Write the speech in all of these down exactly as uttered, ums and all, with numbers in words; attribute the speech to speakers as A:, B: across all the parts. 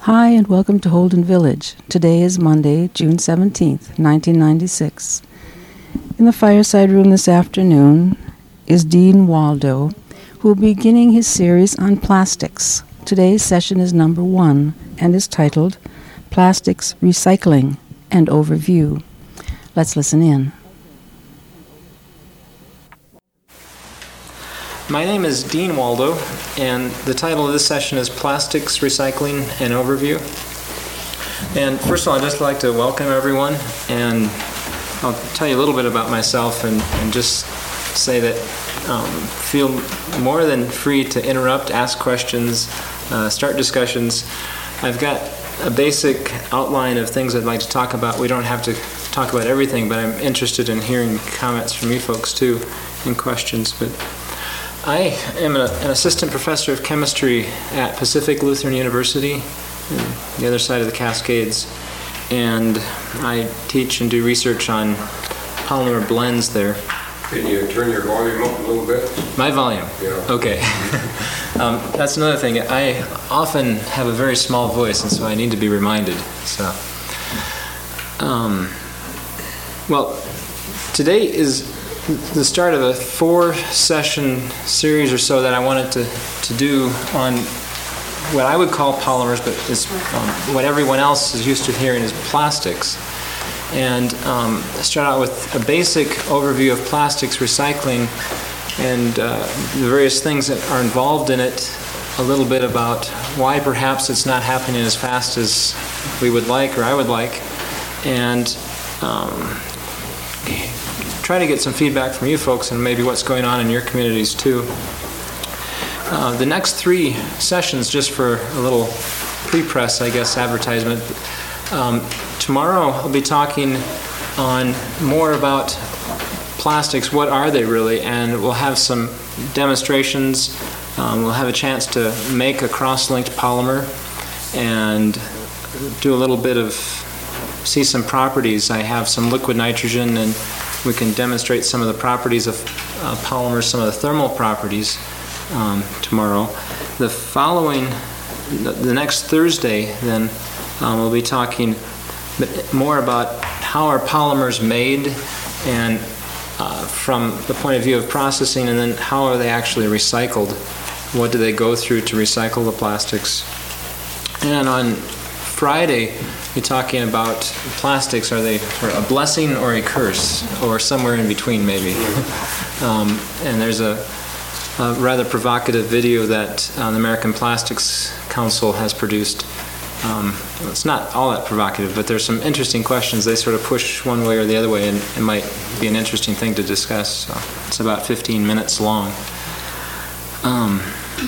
A: Hi, and welcome to Holden Village. Today is Monday, June seventeenth, nineteen ninety-six. In the fireside room this afternoon is Dean Waldo, who will be beginning his series on plastics. Today's session is number one and is titled Plastics Recycling and Overview. Let's listen in.
B: My name is Dean Waldo, and the title of this session is Plastics Recycling and Overview. And first of all, I'd just like to welcome everyone, and I'll tell you a little bit about myself and, and just say that um, feel more than free to interrupt, ask questions, uh, start discussions. I've got a basic outline of things I'd like to talk about. We don't have to talk about everything, but I'm interested in hearing comments from you folks too and questions. But I am a, an assistant professor of chemistry at Pacific Lutheran University, on the other side of the Cascades, and I teach and do research on polymer blends there.
C: Can you turn your volume up a little bit?
B: My volume?
C: Yeah.
B: Okay. um, that's another thing. I often have a very small voice, and so I need to be reminded. So, um, well, today is the start of a four-session series or so that I wanted to, to do on what I would call polymers, but is um, what everyone else is used to hearing as plastics. And um, start out with a basic overview of plastics recycling and uh, the various things that are involved in it, a little bit about why perhaps it's not happening as fast as we would like or I would like, and um, try to get some feedback from you folks and maybe what's going on in your communities too. Uh, the next three sessions, just for a little pre-press, I guess, advertisement. Um, tomorrow I'll be talking on more about plastics, what are they really, and we'll have some demonstrations. Um, we'll have a chance to make a cross-linked polymer and do a little bit of, see some properties. I have some liquid nitrogen, and we can demonstrate some of the properties of uh, polymers, some of the thermal properties um, tomorrow. The following, the, the next Thursday, then, um, we'll be talking more about how are polymers made and uh, from the point of view of processing, and then how are they actually recycled? What do they go through to recycle the plastics? And on Friday, we're talking about plastics. Are they a blessing or a curse, or somewhere in between maybe? um, and there's a, a rather provocative video that uh, the American Plastics Council has produced. Um, it's not all that provocative, but there's some interesting questions. They sort of push one way or the other way, and it might be an interesting thing to discuss. So it's about fifteen minutes long. Um,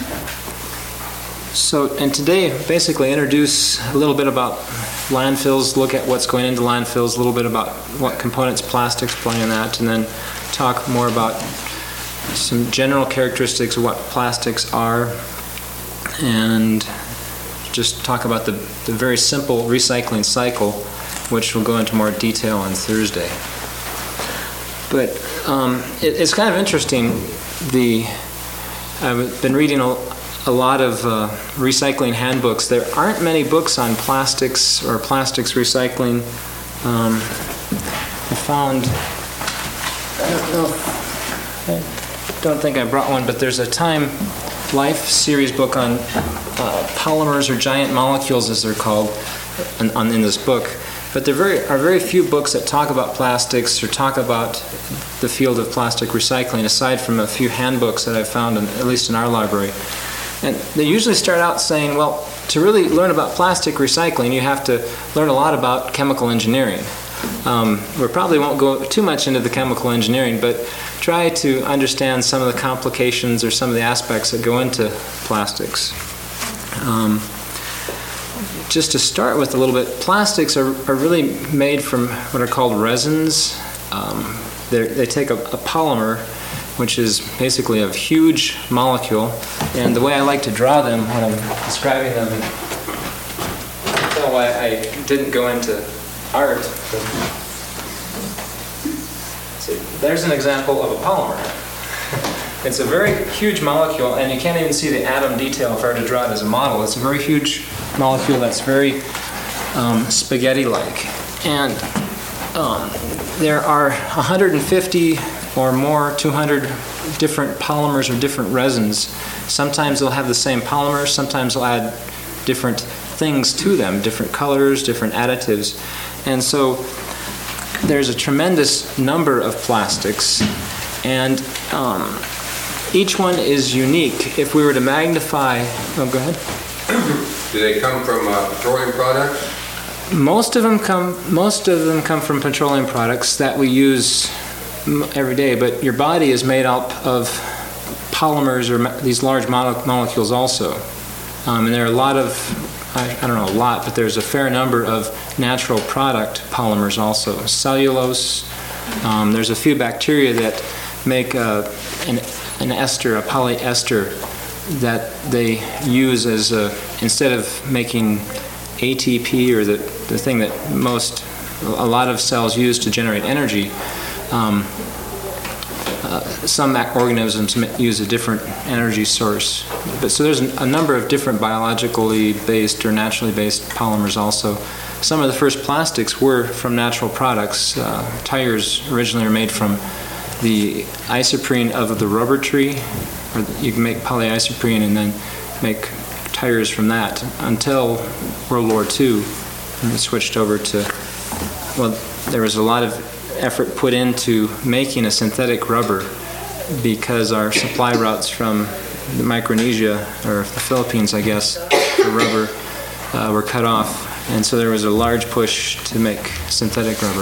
B: So, and today, basically introduce a little bit about landfills, look at what's going into landfills, a little bit about what components plastics play in that, and then talk more about some general characteristics of what plastics are, and just talk about the, the very simple recycling cycle, which we'll go into more detail on Thursday. But um, it, it's kind of interesting. The I've been reading a a lot of uh, recycling handbooks. There aren't many books on plastics or plastics recycling. Um, I found, I don't know, I don't think I brought one, but there's a Time Life series book on uh, polymers, or giant molecules as they're called, in, on, in this book. But there very, are very few books that talk about plastics or talk about the field of plastic recycling, aside from a few handbooks that I've found, in, at least in our library. And they usually start out saying, well, to really learn about plastic recycling, you have to learn a lot about chemical engineering. Um, we probably won't go too much into the chemical engineering, but try to understand some of the complications or some of the aspects that go into plastics. Um, just to start with a little bit, plastics are, are really made from what are called resins. Um, they take a, a polymer, which is basically a huge molecule, and the way I like to draw them when I'm describing them, and tell why I didn't go into art. See, there's an example of a polymer. It's a very huge molecule, and you can't even see the atom detail if I were to draw it as a model. It's a very huge molecule that's very um, spaghetti-like. And um, there are one hundred fifty or more, two hundred different polymers or different resins. Sometimes they'll have the same polymer, sometimes they'll add different things to them, different colors, different additives. And so there's a tremendous number of plastics, and um, each one is unique. If we were to magnify, oh, go ahead.
C: Do they come from uh, petroleum products?
B: Most of them come. Most of them come from petroleum products that we use every day. But your body is made up of polymers or these large mo molecules also, um, and there are a lot of. I, I don't know a lot, but there's a fair number of natural product polymers also. Cellulose. Um, there's a few bacteria that make uh, an, an ester, a polyester, that they use as a, instead of making A T P or the, the thing that most, a lot of cells use to generate energy, um, uh, some organisms use a different energy source. But so there's a number of different biologically based or naturally based polymers also. Some of the first plastics were from natural products. Uh, tires originally are made from the isoprene of the rubber tree, or you can make polyisoprene and then make tires from that until World War Two, and it switched over to, well, there was a lot of effort put into making a synthetic rubber because our supply routes from the Micronesia, or the Philippines, I guess, for rubber uh, were cut off. And so there was a large push to make synthetic rubber.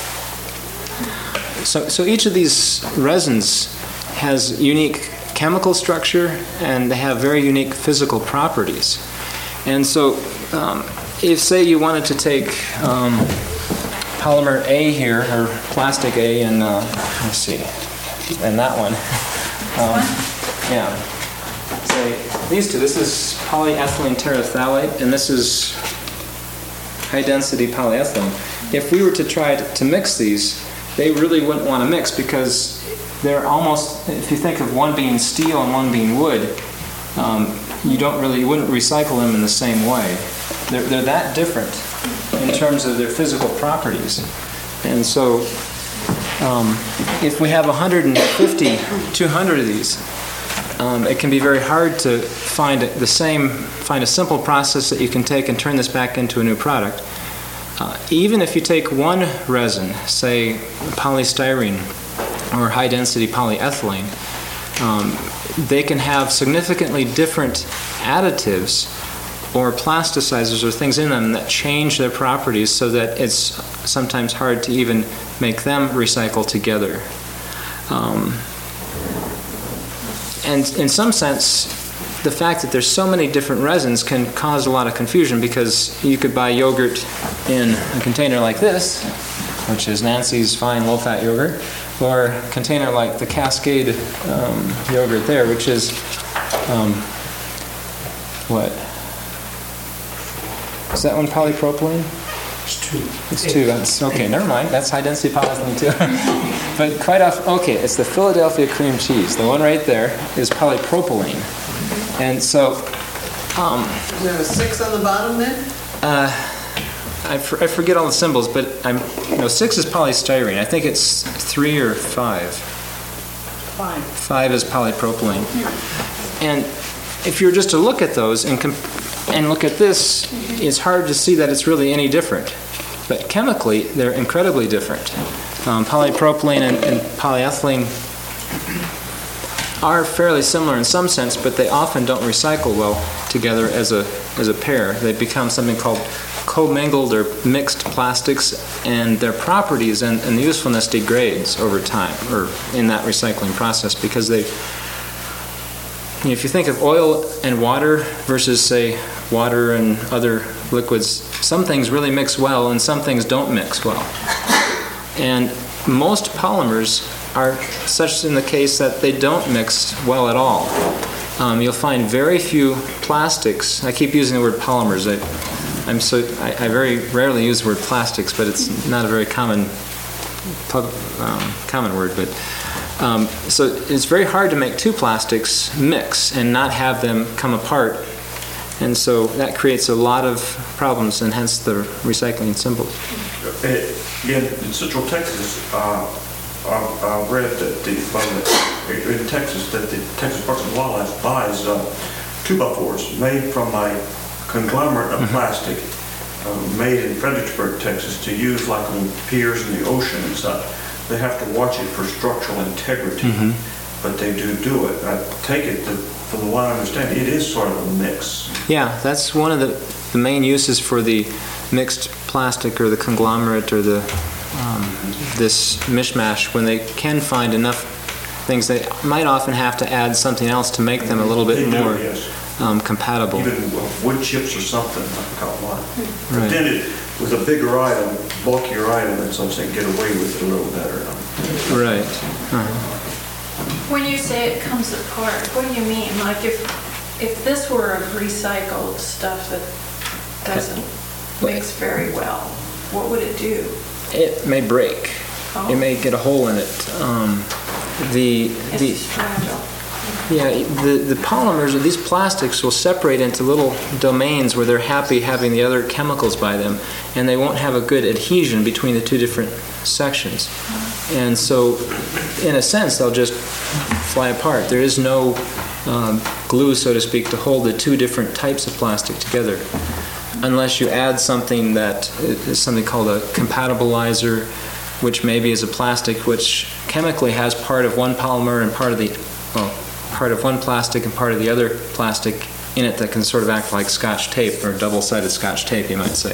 B: So, so each of these resins has unique chemical structure, and they have very unique physical properties. And so um, if, say, you wanted to take um, polymer A here, or plastic A, and uh, let's see, and that one, um, yeah, say these two, this is polyethylene terephthalate, and this is high-density polyethylene. If we were to try to, to mix these, they really wouldn't want to mix because they're almost, if you think of one being steel and one being wood, um, you don't really, you wouldn't recycle them in the same way. They're, they're that different in terms of their physical properties. And so um, if we have one hundred fifty, two hundred of these, um, it can be very hard to find the same, find a simple process that you can take and turn this back into a new product. Uh, even if you take one resin, say polystyrene or high-density polyethylene, um, they can have significantly different additives or plasticizers or things in them that change their properties so that it's sometimes hard to even make them recycle together. Um, and in some sense, the fact that there's so many different resins can cause a lot of confusion, because you could buy yogurt in a container like this, which is Nancy's fine low-fat yogurt, or a container like the Cascade um, yogurt there, which is um, what? Is that one polypropylene?
D: It's two.
B: It's two. That's okay. Never mind. That's high-density polyethylene too. But quite often, okay, it's the Philadelphia cream cheese. The one right there is polypropylene, and so. Um,
D: Is there a six on the bottom then?
B: Uh, I, for, I forget all the symbols, but I'm. No, six is polystyrene. I think it's three or five.
D: Five.
B: Five is polypropylene. And if you were just to look at those and comp and look at this, it's hard to see that it's really any different. But chemically, they're incredibly different. Um, polypropylene and, and polyethylene are fairly similar in some sense, but they often don't recycle well together as a as a pair. They become something called commingled or mixed plastics, and their properties and, and the usefulness degrades over time, or in that recycling process, because they. You know, if you think of oil and water versus, say, water and other liquids, some things really mix well and some things don't mix well. And most polymers are such in the case that they don't mix well at all. Um, you'll find very few plastics. I keep using the word polymers. I, I'm so I, I very rarely use the word plastics, but it's not a very common pub, um, common word. But Um, so it's very hard to make two plastics mix and not have them come apart. And so that creates a lot of problems, and hence the recycling symbol.
E: In, in Central Texas, uh, I, I read that the, well, in Texas, that the Texas Parks and Wildlife buys uh, two by fours made from a conglomerate of mm-hmm. plastic uh, made in Fredericksburg, Texas, to use like on piers in the ocean and stuff. They have to watch it for structural integrity, mm-hmm. but they do do it. I take it that, from what I understand, it is sort of a mix.
B: Yeah, that's one of the, the main uses for the mixed plastic or the conglomerate or the um, this mishmash. When they can find enough things, they might often have to add something else to make them a little bit
E: they
B: more
E: do, yes.
B: um, compatible.
E: Even wood chips or something, I forgot what.
B: Right.
E: But then it, with a bigger item, bulkier item, and so they get away with it a little better.
B: Right. Uh-huh.
F: When you say it comes apart, what do you mean? Like if if this were of recycled stuff that doesn't mix very well, what would it do?
B: It may break. Oh. It may get a hole in it. Um, the
F: it's
B: the
F: fragile.
B: Yeah, the the polymers of these plastics will separate into little domains where they're happy having the other chemicals by them, and they won't have a good adhesion between the two different sections. And so, in a sense, they'll just fly apart. There is no um, glue, so to speak, to hold the two different types of plastic together, unless you add something that is something called a compatibilizer, which maybe is a plastic which chemically has part of one polymer and part of the, well, part of one plastic and part of the other plastic in it that can sort of act like Scotch tape, or double-sided Scotch tape, you might say.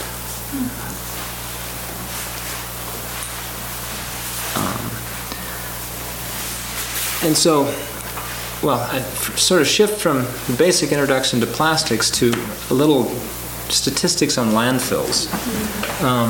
B: And so, well, I sort of shift from the basic introduction to plastics to a little statistics on landfills. Um,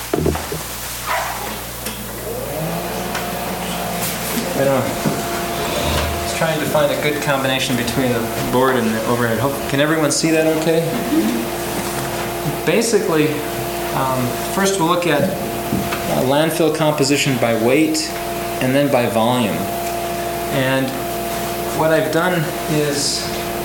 B: I don't know. I was trying to find a good combination between the board and the overhead. Hope, can everyone see that okay? Basically, um, first we'll look at uh, landfill composition by weight and then by volume. And what I've done is,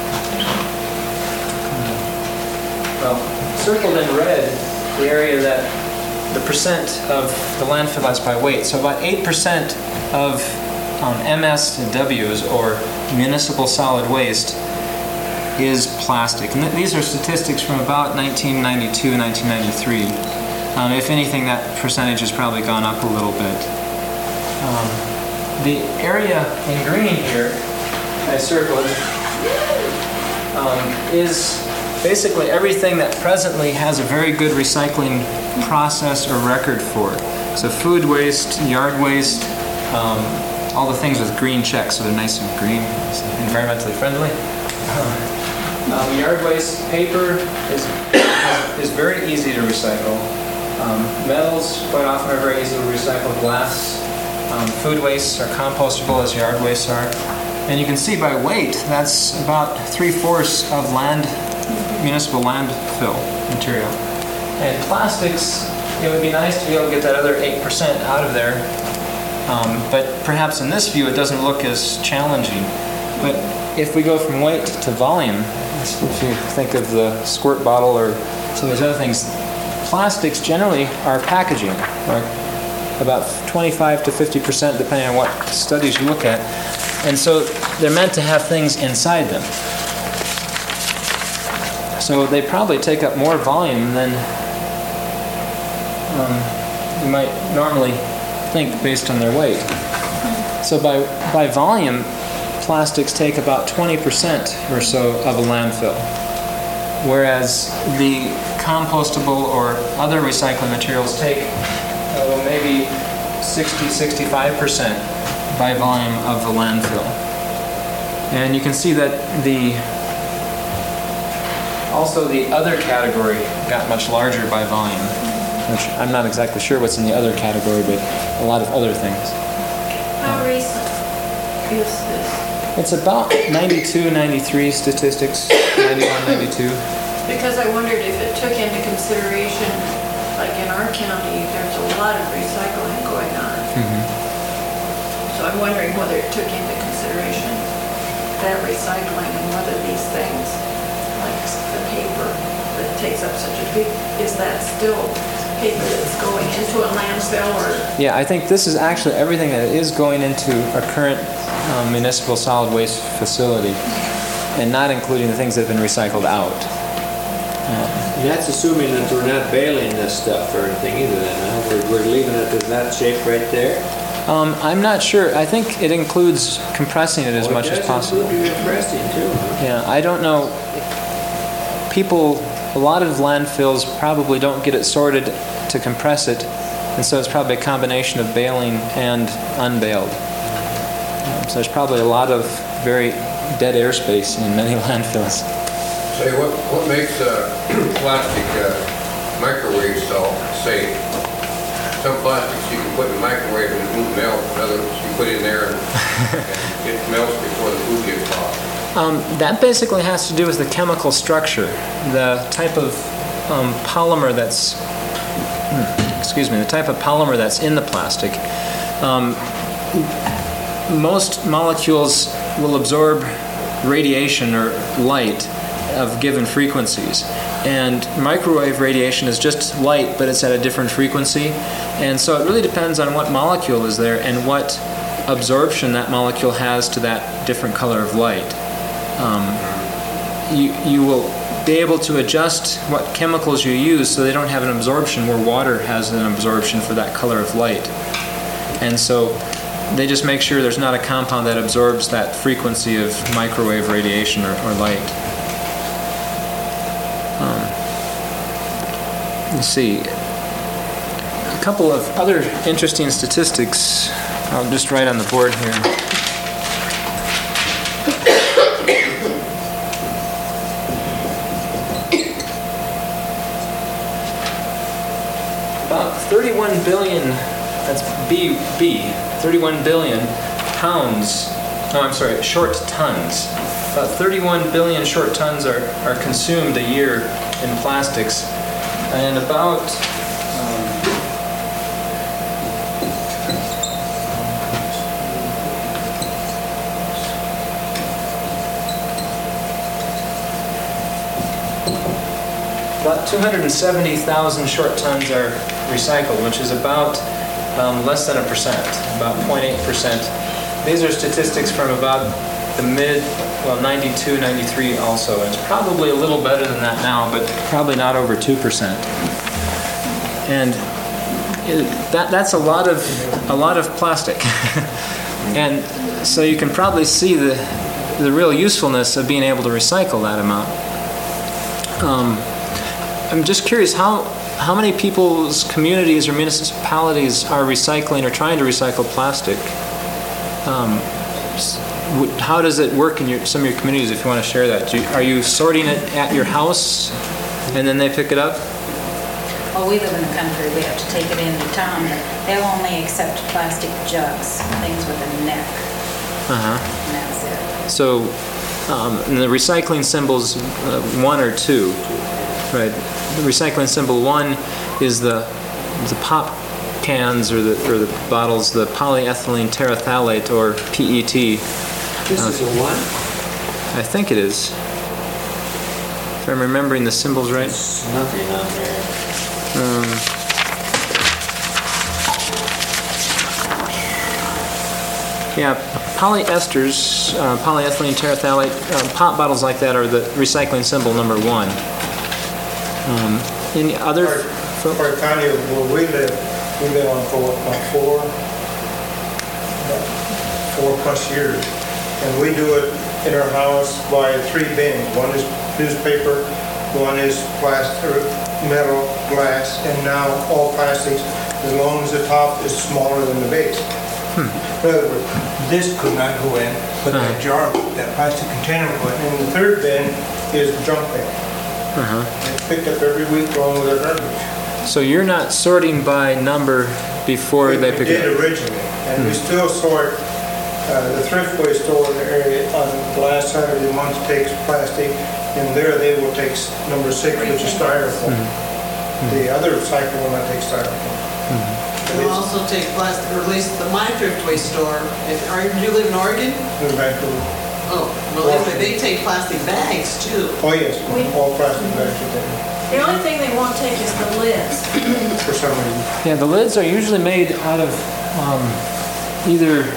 B: well, circled in red the area that the percent of the landfill is by weight. So about eight percent of um, M S Ws, or municipal solid waste, is plastic. And th these are statistics from about nineteen ninety-two, nineteen ninety-three. Um, if anything, that percentage has probably gone up a little bit. Um, The area in green here, I circled, um, is basically everything that presently has a very good recycling process or record for. So food waste, yard waste, um, all the things with green checks, so they're nice and green, so environmentally friendly. Um, yard waste, paper is, is very easy to recycle. Um, metals quite often are very easy to recycle. Glass. Um, food wastes are compostable as yard wastes are. And you can see by weight, that's about three-fourths of land, municipal landfill material. And plastics, it would be nice to be able to get that other eight percent out of there. Um, but perhaps in this view, it doesn't look as challenging. But if we go from weight to volume, if you think of the squirt bottle or some of these other things, plastics generally are packaging, right? About twenty-five to fifty percent, depending on what studies you look at. And so they're meant to have things inside them. So they probably take up more volume than um, you might normally think based on their weight. So by, by volume, plastics take about twenty percent or so of a landfill, whereas the compostable or other recycling materials take uh, maybe sixty, sixty-five percent by volume of the landfill. And you can see that the also the other category got much larger by volume, which I'm not exactly sure what's in the other category, but a lot of other things.
F: How recent is this?
B: It's about ninety-two, ninety-three statistics, ninety-one, ninety-two.
F: Because I wondered if it took into consideration, like in our county, there's a lot of recycling going on.
B: Mm-hmm.
F: So So I'm wondering whether it took into consideration that recycling and whether these things, like the paper that takes up such a big, is that still paper that's going into a landfill or?
B: Yeah, I think this is actually everything that is going into a current um, municipal solid waste facility, and not including the things that have been recycled out.
G: And that's assuming that we're not baling this stuff or anything either then, huh? We're, we're leaving it in that shape right there?
B: Um, I'm not sure. I think it includes compressing it as much as possible.
G: It does include compressing too, huh?
B: Yeah, I don't know. People, a lot of landfills probably don't get it sorted to compress it, and so it's probably a combination of baling and unbaled. Um, so there's probably a lot of very dead airspace in many landfills.
C: Say, what, what makes uh, plastic uh, microwave salt safe? Some plastics you can put in the microwave and it won't melt. Others you put in there and, and it melts before the food gets hot.
B: Um, that basically has to do with the chemical structure, the type of um, polymer that's, hmm, excuse me, the type of polymer that's in the plastic. Um, most molecules will absorb radiation or light of given frequencies, and microwave radiation is just light, but it's at a different frequency, and so it really depends on what molecule is there and what absorption that molecule has to that different color of light. Um, you, you will be able to adjust what chemicals you use so they don't have an absorption where water has an absorption for that color of light, and so they just make sure there's not a compound that absorbs that frequency of microwave radiation or, or light. Um, let's see. A couple of other interesting statistics I'll just write on the board here. About thirty-one billion, that's B, B, thirty-one billion pounds, no, I'm sorry, short tons. About thirty-one billion short tons are, are consumed a year in plastics, and about um, about two hundred seventy thousand short tons are recycled, which is about um, less than a percent, about zero point eight percent. These are statistics from about the mid, well, ninety-two, ninety-three also. It's probably a little better than that now, but probably not over two percent. And it, that that's a lot of a lot of plastic. And so you can probably see the the real usefulness of being able to recycle that amount. Um, I'm just curious how how many people's communities or municipalities are recycling or trying to recycle plastic. Um, How does it work in your, some of your communities, if you want to share that? Do you, are you sorting it at your house and then they pick it up?
H: Well, we live in the country. We have to take it into town. But they'll only accept plastic jugs, things with a neck.
B: Uh-huh.
H: And that's it.
B: So um, and the recycling symbol's uh, one or two, right? The recycling symbol one is the, the pop cans or the, or the bottles, the polyethylene terephthalate, or P E T.
G: This
B: uh,
G: is a one?
B: I think it is. If I'm remembering the symbols right.
G: There's nothing on there.
B: Um, yeah, polyesters, uh, polyethylene terephthalate, uh, pop bottles like that are the recycling symbol number one. Um, any other?
I: Our, our county where we live, we've been on for what, about four, about four plus years. And we do it in our house by three bins. One is newspaper, one is plastic, metal, glass, and now all plastics, as long as the top is smaller than the base. Hmm. In other words, this could not go in, but uh-huh. that jar, that plastic container would. And the third bin is the junk bin. Uh-huh. It's picked up every week along with our garbage.
B: So you're not sorting by number before
I: we,
B: they
I: we
B: pick
I: it up?
B: We
I: did originally, and hmm. we still sort. Uh, the Thriftway store in the area on the last Saturday month takes plastic, and there they will take number six, which is styrofoam. Mm-hmm. The other cycle will not take styrofoam. Mm-hmm.
D: We'll also take plastic, or at least the my thriftway store. If, are you, do you live in Oregon?
I: In Vancouver.
D: Oh, well, anyway, they take plastic bags too.
I: Oh, yes, all plastic bags are taken,
F: The only thing they won't take is the lids.
I: for some reason.
B: Yeah, the lids are usually made out of um, either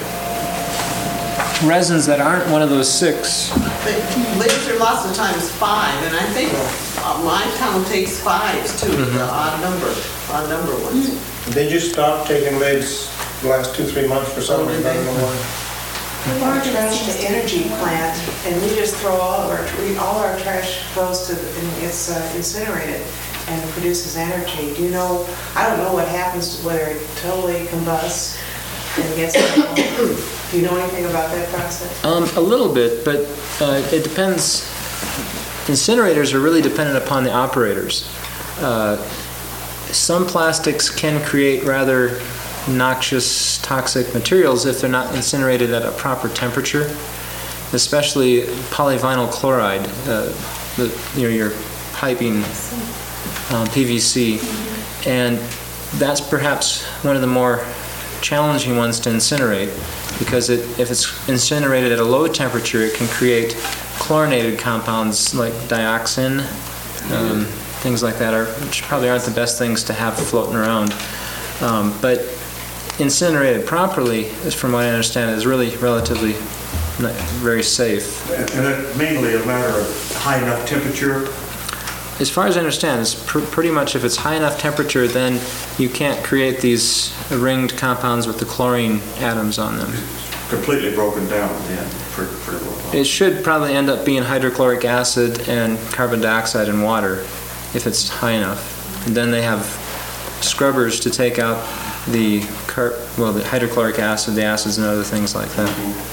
B: resins that aren't one of those six.
D: They- Lids are lots of times five, and I think uh, my town takes fives too, the odd number, odd number ones.
I: They just stopped taking lids the last two, three months for some reason, I don't know why.
J: We are trash to energy plant, and we just throw all of our, we- all our trash goes to, the- and it's uh, incinerated and produces energy. Do you know, I don't know what happens, whether it totally combusts and gets, do you know anything about that process?
B: Um, a little bit, but uh, it depends. Incinerators are really dependent upon the operators. Uh, some plastics can create rather noxious, toxic materials if they're not incinerated at a proper temperature, especially polyvinyl chloride, uh, the, you know, your piping um, P V C, and that's perhaps one of the more challenging ones to incinerate, because it, if it's incinerated at a low temperature, it can create chlorinated compounds like dioxin, um, things like that, are, which probably aren't the best things to have floating around. Um, but incinerated properly, is, from what I understand, is really relatively not very safe.
E: And it's mainly a matter of high enough temperature.
B: As far as I understand, it's pr pretty much if it's high enough temperature, then you can't create these ringed compounds with the chlorine atoms on them.
E: Completely broken down then, pretty, pretty well.
B: It should probably end up being hydrochloric acid and carbon dioxide and water if it's high enough. And then they have scrubbers to take out the car well, the hydrochloric acid, the acids, and other things like that.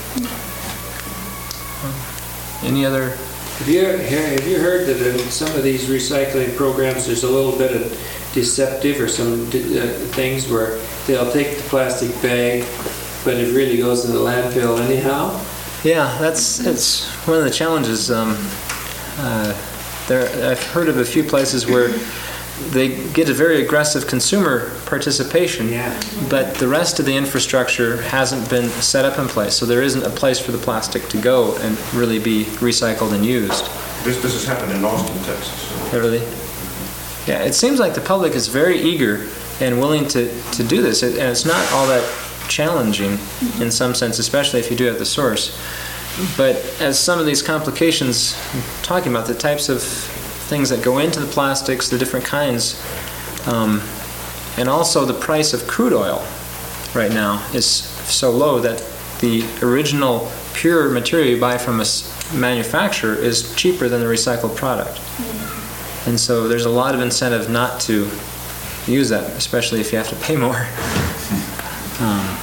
B: Any other?
G: Have you, have you heard that in some of these recycling programs, there's a little bit of deceptive or some de uh, things where they'll take the plastic bag, but it really goes in the landfill anyhow?
B: Yeah, that's that's one of the challenges. Um, uh, there, I've heard of a few places where they get a very aggressive consumer participation,
G: Yeah.
B: but the rest of the infrastructure hasn't been set up in place, so there isn't a place for the plastic to go and really be recycled and used.
E: This, this has happened in Austin, Texas.
B: Really? Yeah, it seems like the public is very eager and willing to, to do this, and it's not all that challenging in some sense, especially if you do it at the source. But as some of these complications, talking about the types of things that go into the plastics, the different kinds, um, and also the price of crude oil right now is so low that the original pure material you buy from a manufacturer is cheaper than the recycled product. And so there's a lot of incentive not to use that, especially if you have to pay more. Um,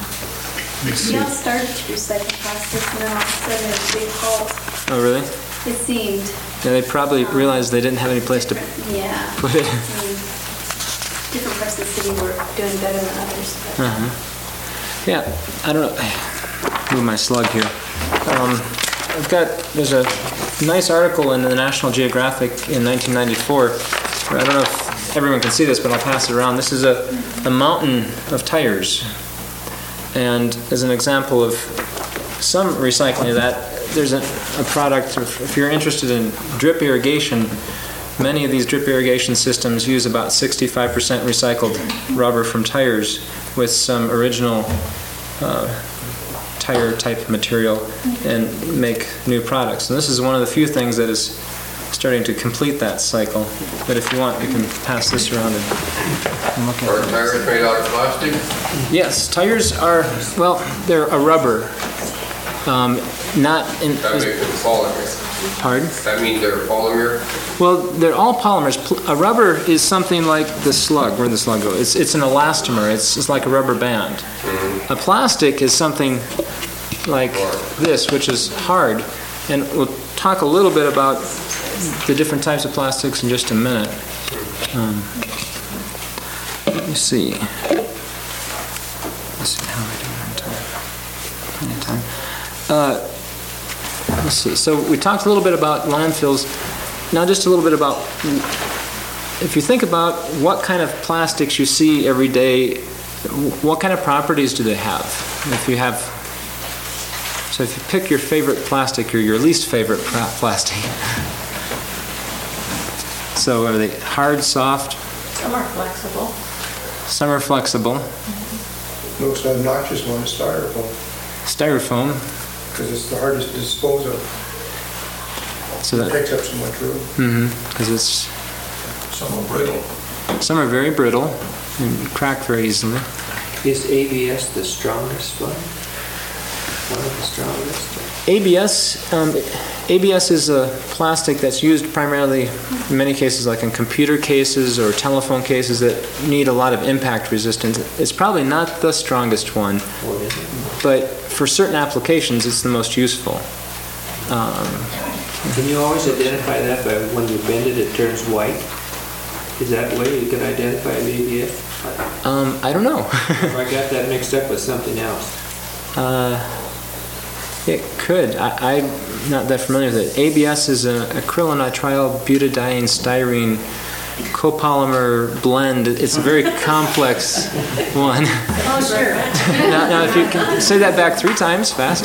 K: We all started to recycle plastics, and then all of a sudden there's a big halt.
B: oh, really?
K: It seemed.
B: Yeah, they probably realized they didn't have any place to
K: Yeah.
B: put it.
K: And different parts of the city were doing better than others. But
B: Uh-huh. Yeah, I don't know. Move my slug here. Um, I've got, there's a nice article in the National Geographic in nineteen ninety-four. I don't know if everyone can see this, but I'll pass it around. This is a, a mountain of tires. And as an example of some recycling of that, there's a, a product, if you're interested in drip irrigation, many of these drip irrigation systems use about sixty-five percent recycled rubber from tires with some original uh, tire type material and make new products. And this is one of the few things that is starting to complete that cycle. But if you want, you can pass this around and, and look at
C: Are
B: it.
C: tires made out of plastic?
B: Yes, tires are, well, they're a rubber. Um, not in,
C: That makes it polymer.
B: pardon?
C: That means they're polymer?
B: Well, they're all polymers. Pl- A rubber is something like the slug. Where'd the slug go? It's, it's an elastomer. It's, it's like a rubber band.
C: Mm-hmm.
B: A plastic is something like this, which is hard. And we'll talk a little bit about the different types of plastics in just a minute. Um, let me see. Let's see how we do on time. Plenty of time. Uh, let's see. So we talked a little bit about landfills. Now just a little bit about, if you think about what kind of plastics you see every day what kind of properties do they have? If you have, so if you pick your favorite plastic or your least favorite pra- plastic. So are they hard, soft?
F: Some are flexible.
B: Some are flexible.
I: Most obnoxious one is styrofoam,
B: Styrofoam.
I: because it's the hardest to dispose of.
B: So
I: It
B: that,
I: takes up so much room.
B: mm-hmm, because it's,
I: Some are brittle.
B: some are very brittle and crack very easily.
G: Is A B S the strongest one? One of the strongest?
B: A B S, um, A B S is a plastic that's used primarily in many cases, like in computer cases or telephone cases that need a lot of impact resistance. It's probably not the strongest one,
G: What is it?
B: but for certain applications, it's the most useful. Um,
G: Can you always identify that by when you bend it, it turns white? Is that the way you can identify an A B S?
B: um, I don't know.
G: Or I got that mixed up with something else?
B: uh, it could. I, I'm not that familiar with it. A B S is an acrylonitrile butadiene styrene copolymer blend. It's a very complex one.
F: Oh, sure.
B: now, now, if you can say that back three times fast.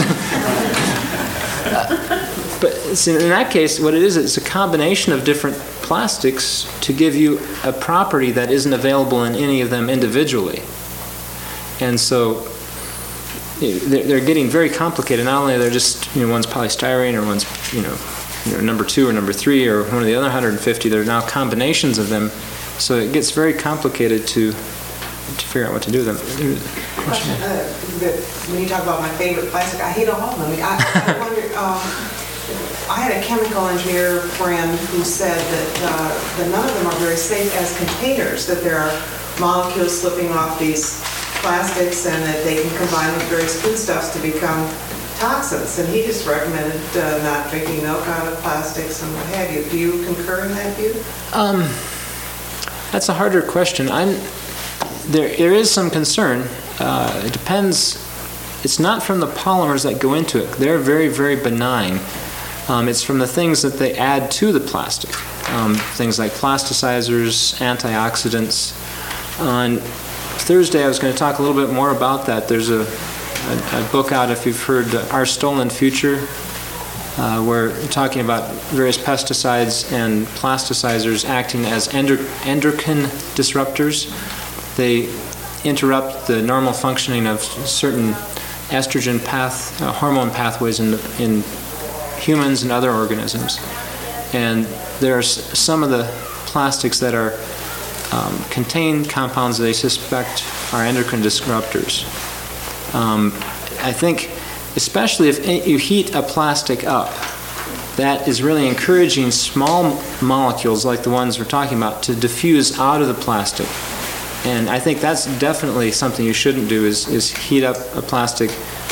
B: Uh, but see, in that case, what it is, it's a combination of different plastics to give you a property that isn't available in any of them individually. And so they're they're getting very complicated. Not only they're just, you know, one's polystyrene or one's, you know, you know, number two or number three or one of the other one hundred fifty, there are now combinations of them. So it gets very complicated to to figure out what to do with them.
J: Question, uh, that- when you talk about my favorite plastic, I hate all of them. I mean, I, I wonder, um, I had a chemical engineer friend who said that, uh, that none of them are very safe as containers, that there are molecules slipping off these plastics and that they can combine with various foodstuffs to become toxins. And he just recommended uh, not drinking milk out of plastics and what have you. Do you concur in that view?
B: Um, that's a harder question. I'm there. There is some concern. Uh, it depends. It's not from the polymers that go into it. They're very, very benign. Um, it's from the things that they add to the plastic. Um, things like plasticizers, antioxidants. On Thursday, I was going to talk a little bit more about that. There's a, a, a book out, if you've heard, uh, Our Stolen Future, uh, where we're talking about various pesticides and plasticizers acting as endo- endocrine disruptors. They interrupt the normal functioning of certain estrogen path, uh, hormone pathways in, in humans and other organisms. And there are s- some of the plastics that are um, contain compounds that they suspect are endocrine disruptors. Um, I think, especially if you heat a plastic up, that is really encouraging small molecules like the ones we're talking about to diffuse out of the plastic. And I think that's definitely something you shouldn't do, is, is heat up a plastic.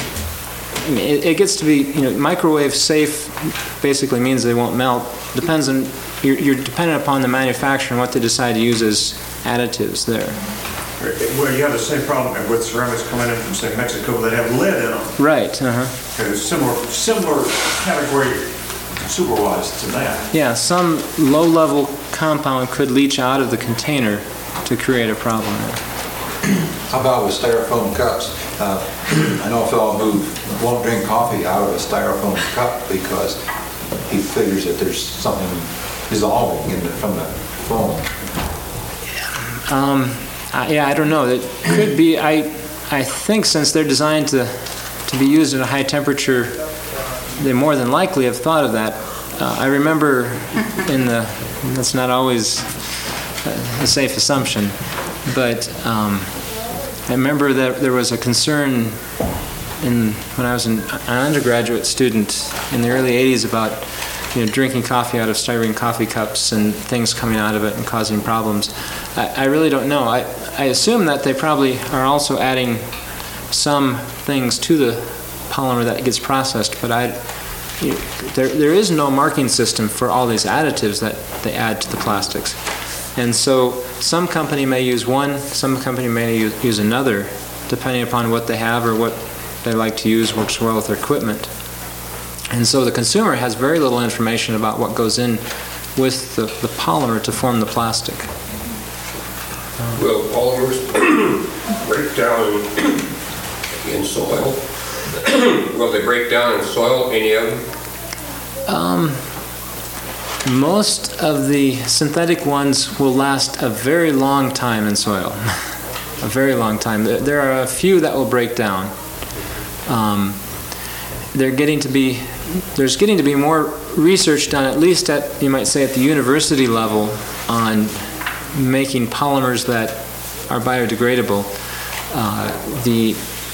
B: I mean, it, it gets to be, you know, microwave safe basically means they won't melt. Depends on, you're, you're dependent upon the manufacturer and what they decide to use as additives there.
E: Well, you have the same problem with ceramics coming in from, say, Mexico that have lead in them.
B: Right, uh-huh.
E: It's similar, similar category consumer-wise to that.
B: Yeah, some low-level compound could leach out of the container to create a problem there.
L: How about with styrofoam cups? Uh, I know a fellow who won't drink coffee out of a styrofoam cup because he figures that there's something dissolving in the, from the foam.
B: Um, I, yeah, I don't know. It could be. I I think since they're designed to to be used at a high temperature, they more than likely have thought of that. Uh, I remember in the. That's not always a safe assumption, but um, I remember that there was a concern in when I was an, an undergraduate student in the early eighties about, you know, drinking coffee out of styrene coffee cups and things coming out of it and causing problems. I, I really don't know. I, I assume that they probably are also adding some things to the polymer that gets processed, but I, you, there, there is no marking system for all these additives that they add to the plastics. And so some company may use one, some company may use, use another, depending upon what they have or what they like to use, works well with their equipment. And so the consumer has very little information about what goes in with the, the polymer to form the plastic.
C: Will polymers break down in soil? Will they break down in soil, any of them?
B: Um, most of the synthetic ones will last a very long time in soil. A very long time. There, there are a few that will break down. Um, they're getting to be, there's getting to be more research done, at least at, you might say, at the university level, on making polymers that are biodegradable. Uh, the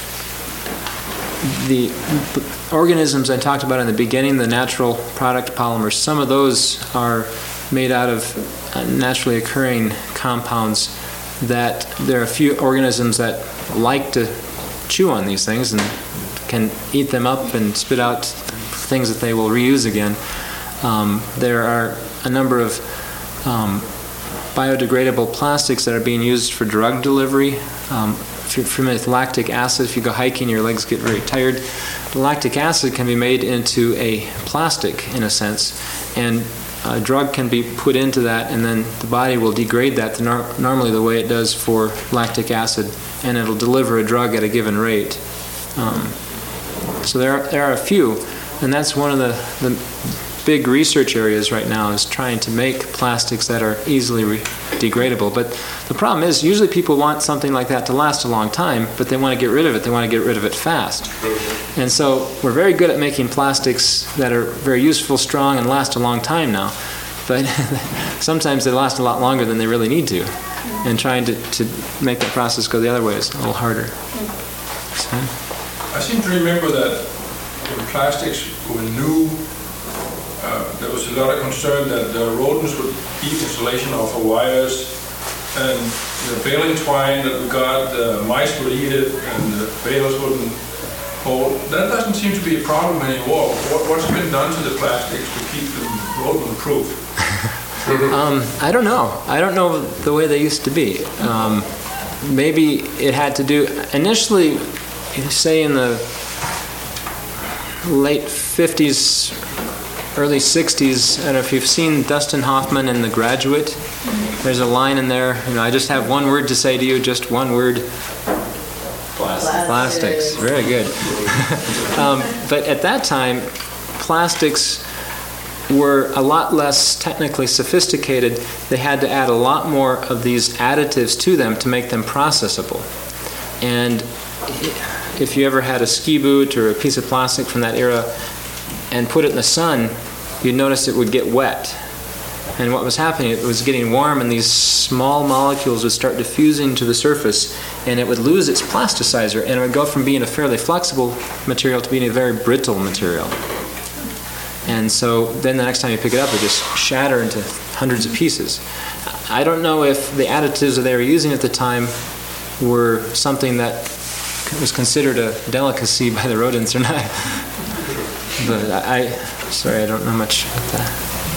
B: the organisms I talked about in the beginning, the natural product polymers, some of those are made out of uh, naturally occurring compounds that there are a few organisms that like to chew on these things and can eat them up and spit out things that they will reuse again. Um, there are a number of um, biodegradable plastics that are being used for drug delivery. Um, if you're familiar with lactic acid, if you go hiking, your legs get very tired. The lactic acid can be made into a plastic, in a sense, and a drug can be put into that, and then the body will degrade that to nor normally the way it does for lactic acid, and it'll deliver a drug at a given rate. Um, so there are, there are a few, and that's one of the, the big research areas right now, is trying to make plastics that are easily re degradable. But the problem is, usually people want something like that to last a long time, but they want to get rid of it. They want to get rid of it fast. And so we're very good at making plastics that are very useful, strong, and last a long time now. But sometimes they last a lot longer than they really need to. And trying to, to make that process go the other way is a little harder. So.
M: I seem to remember that when plastics were new, Uh, there was a lot of concern that the rodents would eat insulation off of wires, and the baling twine that we got, the mice would eat it, and the bales wouldn't hold. That doesn't seem to be a problem anymore. What, what's been done to the plastics to keep them rodent-proof?
B: um, I don't know. I don't know the way they used to be. Um, maybe it had to do, initially, say in the late fifties, early sixties, I don't know if you've seen Dustin Hoffman in The Graduate. There's a line in there, you know, I just have one word to say to you, just one word. Plastics. Plastics, very good. um, but at that time, plastics were a lot less technically sophisticated. They had to add a lot more of these additives to them to make them processable. And if you ever had a ski boot or a piece of plastic from that era and put it in the sun, you'd notice it would get wet. And what was happening, it was getting warm, and these small molecules would start diffusing to the surface, and it would lose its plasticizer, and it would go from being a fairly flexible material to being a very brittle material. And so then the next time you pick it up, it would just shatter into hundreds of pieces. I don't know if the additives that they were using at the time were something that was considered a delicacy by the rodents or not. But I, sorry, I don't know much about that.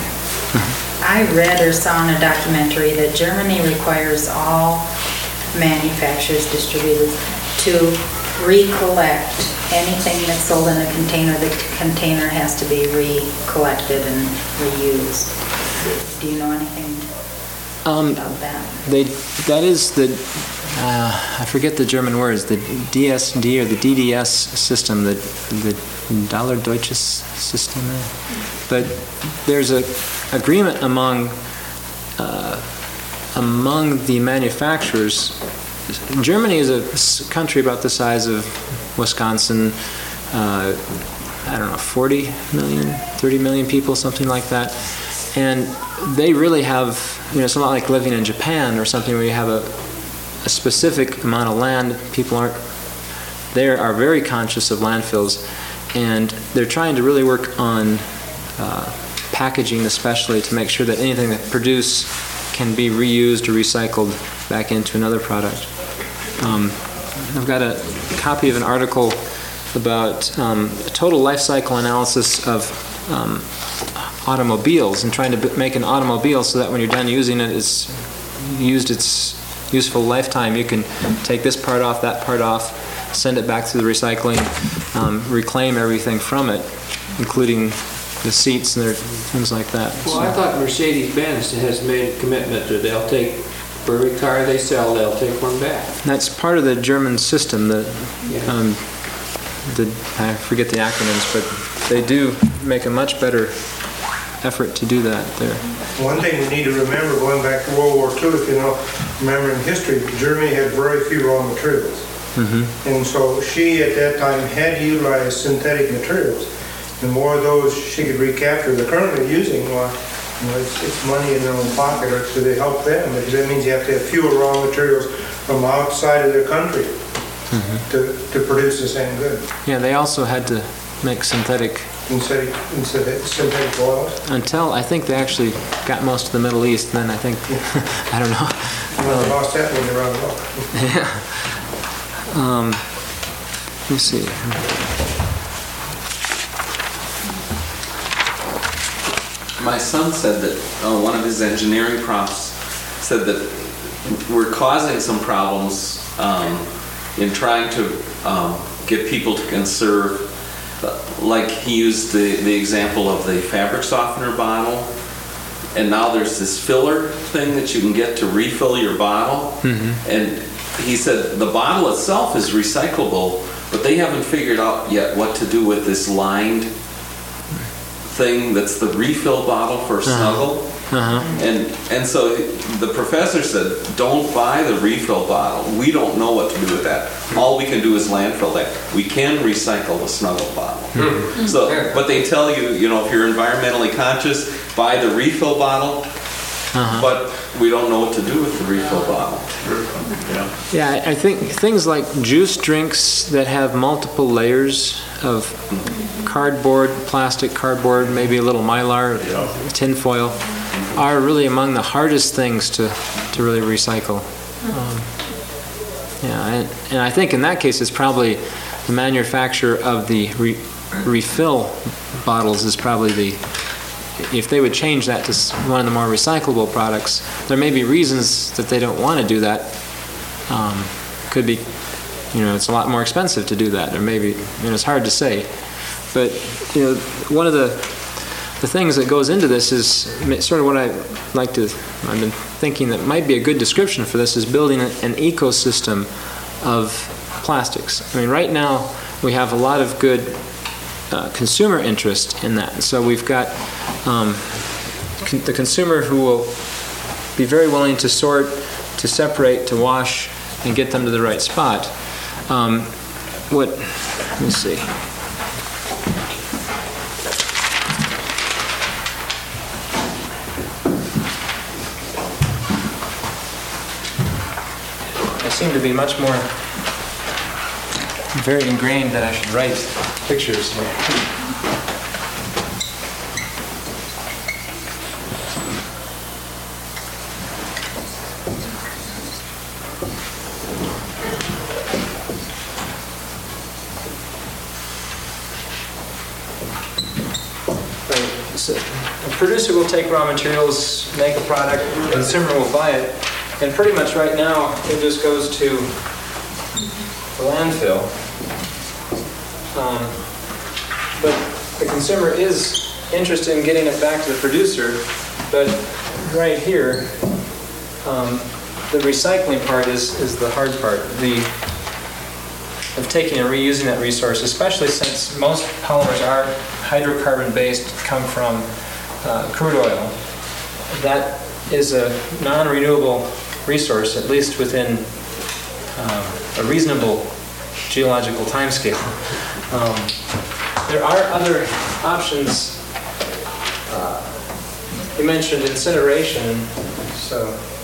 H: I read or saw in a documentary that Germany requires all manufacturers, distributors, to recollect anything that's sold in a container. The container has to be recollected and reused. Do you know anything
B: um,
H: about that?
B: They, that is the, uh, I forget the German words, the D S D or the D D S system, the, the Dollar Deutsches system. But there's a agreement among uh, among the manufacturers. Germany is a country about the size of Wisconsin. Uh, I don't know, forty million, thirty million people, something like that. And they really have, you know, it's not like living in Japan or something where you have a, a specific amount of land. People aren't, they are very conscious of landfills, and they're trying to really work on uh, packaging especially to make sure that anything that produce can be reused or recycled back into another product. Um, I've got a copy of an article about um, a total life cycle analysis of um, automobiles and trying to make an automobile so that when you're done using it, it's used its useful lifetime. You can take this part off, that part off, send it back through the recycling, um, reclaim everything from it, including the seats and their, things like that.
G: Well, so. I thought Mercedes-Benz has made a commitment that they'll take For every car they sell, they'll take one back.
B: That's part of the German system. The,
G: Yeah.
B: um, the I forget the acronyms, but they do make a much better effort to do that there.
I: One thing we need to remember, going back to World War Two, if you know, remember in history, Germany had very few raw materials.
B: Mm-hmm.
I: And so she, at that time, had to utilize synthetic materials. The more of those she could recapture, they're currently using, well, you know, it's, it's money in their own pocket, or so they help them, because that means you have to have fewer raw materials from outside of their country
B: Mm-hmm.
I: to, to produce the same good.
B: Yeah, they also had to make synthetic
I: Synthetic, synthetic, synthetic oils.
B: until I think they actually got most of the Middle East. And then I think I don't know.
I: Well, they lost that when they ran off.
B: Yeah. Um, let me see.
N: My son said that, uh, one of his engineering profs said that we're causing some problems um, in trying to um, get people to conserve. Uh, like he used the, the example of the fabric softener bottle, and now there's this filler thing that you can get to refill your bottle.
B: Mm-hmm.
N: And he said the bottle itself is recyclable, but they haven't figured out yet what to do with this lined thing that's the refill bottle for Snuggle.
B: Uh-huh.
N: And and so the professor said, don't buy the refill bottle. We don't know what to do with that. All we can do is landfill that. We can recycle the Snuggle bottle.
B: Mm-hmm.
N: So, but they tell you, you know, if you're environmentally conscious, buy the refill bottle.
B: Uh-huh.
N: But we don't know what to do with the refill bottle. Yeah.
B: Yeah, I I think things like juice drinks that have multiple layers of cardboard, plastic cardboard, maybe a little mylar, tin foil, are really among the hardest things to, to really recycle. Um, yeah, and, and I think in that case it's probably the manufacturer of the re, refill bottles is probably the, if they would change that to s- one of the more recyclable products, there may be reasons that they don't want to do that. Um, could be, you know, it's a lot more expensive to do that, or maybe, you know, it's hard to say. But, you know, one of the the things that goes into this is sort of what I like to, I've been thinking that might be a good description for this is building an ecosystem of plastics. I mean, right now we have a lot of good uh, consumer interest in that. So we've got um, con- the consumer who will be very willing to sort, to separate, to wash, and get them to the right spot. Um, what, let me see. I seem to be much more very ingrained that I should write pictures here. So a producer will take raw materials, make a product, the consumer will buy it, and pretty much right now it just goes to the landfill. Um, but the consumer is interested in getting it back to the producer, but right here, um, the recycling part is, is the hard part. The of taking and reusing that resource, especially since most polymers are hydrocarbon-based, come from uh, crude oil. That is a non-renewable resource, at least within um, a reasonable geological timescale. Um, there are other options. Uh, you mentioned incineration, so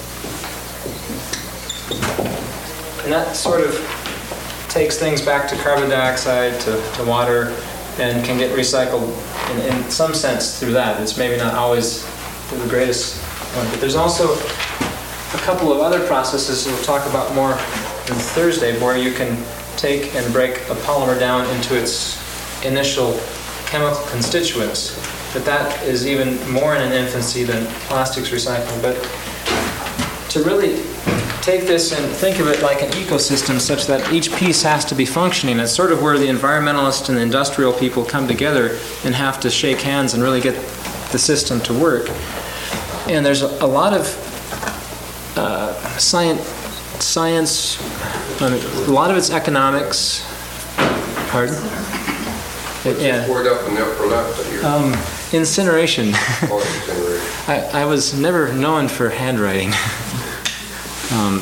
B: and that sort of takes things back to carbon dioxide, to, to water, and can get recycled in, in some sense through that. It's maybe not always the greatest one, but there's also a couple of other processes we'll talk about more on Thursday where you can take and break a polymer down into its initial chemical constituents. But that is even more in an infancy than plastics recycling. But to really take this and think of it like an ecosystem such that each piece has to be functioning. It's sort of where the environmentalists and the industrial people come together and have to shake hands and really get the system to work. And there's a, a lot of uh, science, science, I mean, a lot of it's economics. Pardon?
C: What's
B: Yeah.
C: this word up in the upper left of your?
B: Um, incineration.
C: Oh, incineration.
B: I, I was never known for handwriting. um,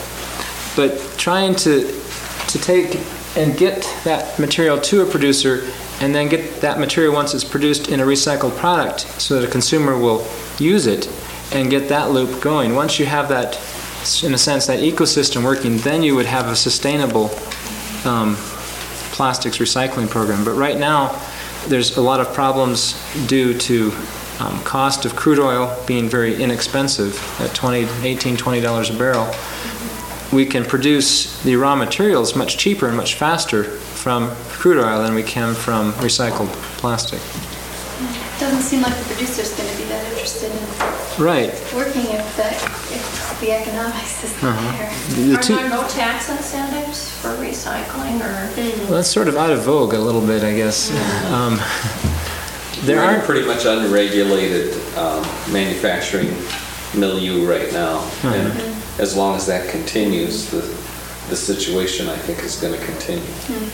B: but trying to to take and get that material to a producer and then get that material once it's produced in a recycled product so that a consumer will use it and get that loop going. Once you have that, in a sense, that ecosystem working, then you would have a sustainable um, plastics recycling program. But right now, there's a lot of problems due to um, cost of crude oil being very inexpensive at twenty, eighteen, twenty dollars a barrel. We can produce the raw materials much cheaper and much faster from crude oil than we can from recycled plastic.
K: Doesn't seem like the producer's going to be that interested in
B: Right.
K: working if the, if the economics is not
B: Uh-huh.
K: there.
B: The
F: Are
B: two-
F: there no tax incentives for recycling or?
B: Well, that's sort of out of vogue a little bit, I guess. Um, there
N: We're in
B: aren't
N: a pretty much unregulated um, manufacturing milieu right now. And as long as that continues, the, the situation, I think, is going to continue.